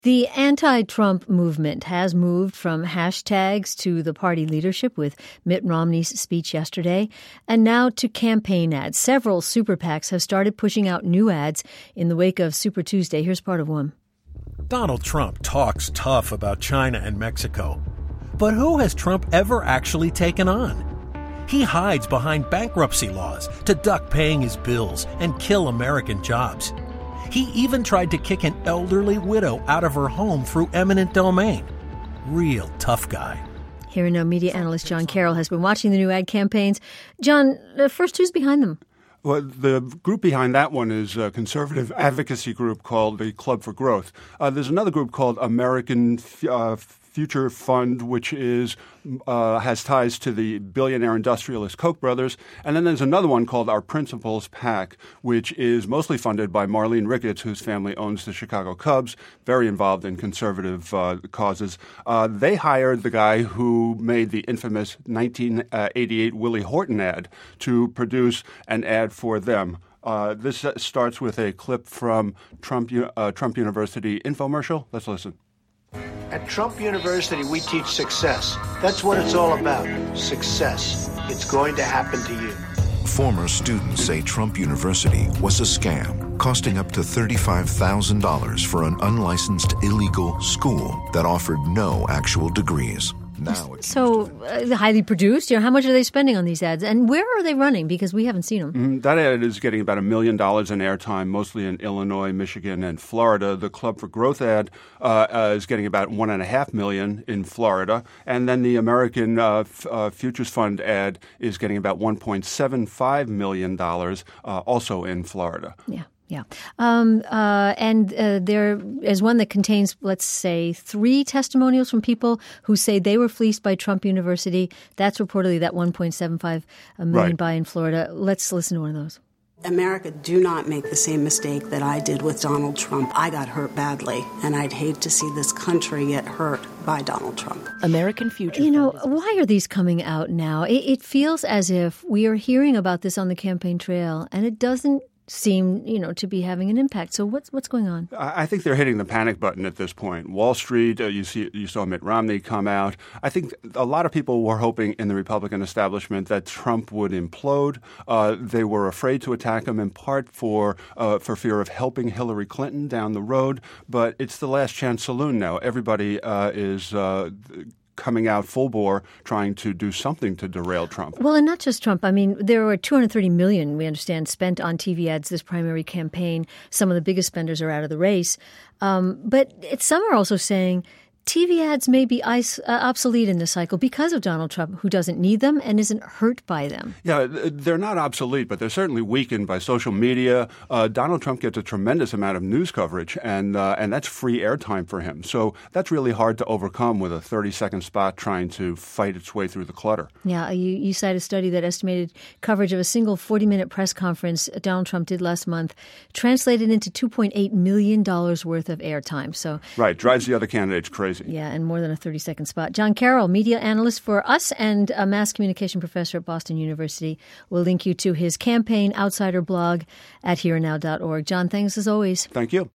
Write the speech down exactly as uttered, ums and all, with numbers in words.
The anti-Trump movement has moved from hashtags to the party leadership with Mitt Romney's speech yesterday, and now to campaign ads. Several super PACs have started pushing out new ads in the wake of Super Tuesday. Here's part of one. Donald Trump talks tough about China and Mexico. But who has Trump ever actually taken on? He hides behind bankruptcy laws to duck paying his bills and kill American jobs. He even tried to kick an elderly widow out of her home through eminent domain. Real tough guy. Here and now, media analyst John Carroll has been watching the new ad campaigns. John, uh, first, who's behind them? Well, the group behind that one is a conservative advocacy group called the Club for Growth. Uh, there's another group called American uh, Future Fund, which is uh, has ties to the billionaire industrialist Koch brothers. And then there's another one called Our Principles PAC, which is mostly funded by Marlene Ricketts, whose family owns the Chicago Cubs, very involved in conservative uh, causes. Uh, they hired the guy who made the infamous nineteen eighty-eight Willie Horton ad to produce an ad for them. Uh, this starts with a clip from Trump, uh, Trump University infomercial. Let's listen. At Trump University, we teach success. That's what it's all about. Success. It's going to happen to you. Former students say Trump University was a scam, costing up to thirty-five thousand dollars for an unlicensed illegal school that offered no actual degrees. Now it's so uh, highly produced. You know, how much are they spending on these ads, and where are they running? Because we haven't seen them. Mm, that ad is getting about a million dollars in airtime, mostly in Illinois, Michigan, and Florida. The Club for Growth ad uh, uh, is getting about one and a half million in Florida, and then the American uh, F- uh, Futures Fund ad is getting about one point seven five million dollars, uh, also in Florida. Yeah. Yeah. Um, uh, and uh, there is one that contains, let's say, three testimonials from people who say they were fleeced by Trump University. That's reportedly that one point seven five million right. buy in Florida. Let's listen to one of those. America, do not make the same mistake that I did with Donald Trump. I got hurt badly, and I'd hate to see this country get hurt by Donald Trump. American Future. You know, why are these coming out now? It, it feels as if we are hearing about this on the campaign trail, and it doesn't seem, you know, to be having an impact. So what's what's going on? I think they're hitting the panic button at this point. Wall Street, uh, you see, you saw Mitt Romney come out. I think a lot of people were hoping in the Republican establishment that Trump would implode. Uh, they were afraid to attack him in part for uh, for fear of helping Hillary Clinton down the road. But it's the last chance saloon now. Everybody uh, is Uh, coming out full bore, trying to do something to derail Trump. Well, and not just Trump. I mean, there were two hundred thirty million, we understand, spent on T V ads this primary campaign. Some of the biggest spenders are out of the race. Um, but it, some are also saying T V ads may be ice, uh, obsolete in this cycle because of Donald Trump, who doesn't need them and isn't hurt by them. Yeah, they're not obsolete, but they're certainly weakened by social media. Uh, Donald Trump gets a tremendous amount of news coverage, and uh, and that's free airtime for him. So that's really hard to overcome with a thirty-second spot trying to fight its way through the clutter. Yeah, you, you cite a study that estimated coverage of a single forty-minute press conference Donald Trump did last month translated into two point eight million dollars worth of airtime. So right, drives the other candidates crazy. Yeah, and more than a thirty-second spot. John Carroll, media analyst for us and a mass communication professor at Boston University. We'll link you to his campaign outsider blog at here and now dot org. John, thanks as always. Thank you.